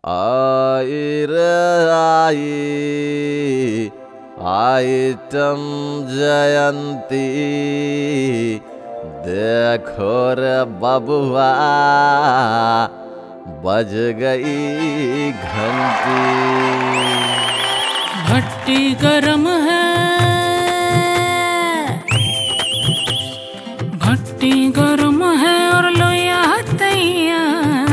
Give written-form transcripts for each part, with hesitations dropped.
आई रे आइटम जयंती देखो रे बबुआ बज गई घंटी। भट्टी गरम है, भट्टी गरम है और लोया तैयार।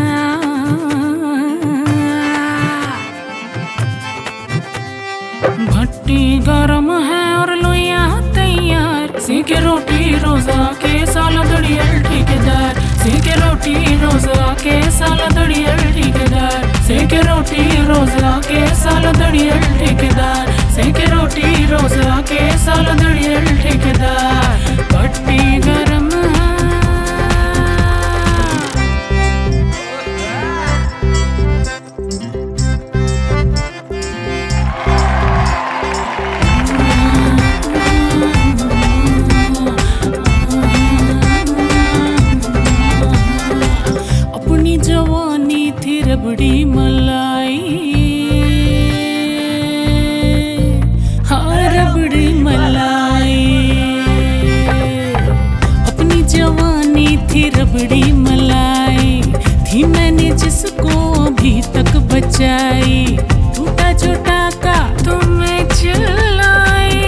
भट्टी गरम है और लोया तैयार। सेके रोटी रोजा के साला दड़ियल ठेकेदार। सेके रोटी रोजा के साला दड़ियल ठेकेदार। सेके रोटी रोजा के साला दड़ियल ठेकेदार। सेके रोटी रोजा के साला दड़ियल ठेकेदार। भट्टी गरम है। अपनी जवानी थी रबड़ी मलाई, हाँ रबड़ी मलाई। अपनी जवानी थी रबड़ी मलाई, थी मैंने जिसको अभी तक बचाई। टूटा जो टाका तो मैं चिल्लाई,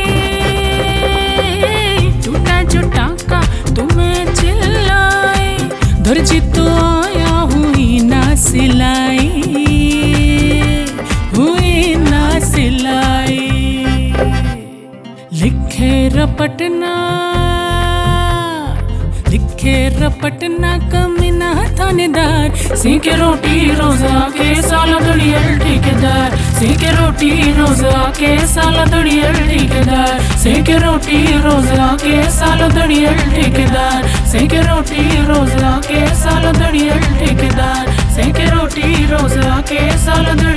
टूटा जो टाका तो मैं चिल्लाई। दर्जी तो आया हुई ना सिलाई, हुई ना सिलाई। लिखे रपटना, लिखे रपटना कमीना थानेदार। सेके रोटी रोजा के साला दड़ियल ठेकेदार। सेके रोटी रोजा के साला दड़ियल ठेकेदार। सेके रोटी रोजा के साला दड़ियल ठेकेदार। सेके रोटी रोजा के साला दड़ियल ठेकेदार। सेके रोटी रोजा के साला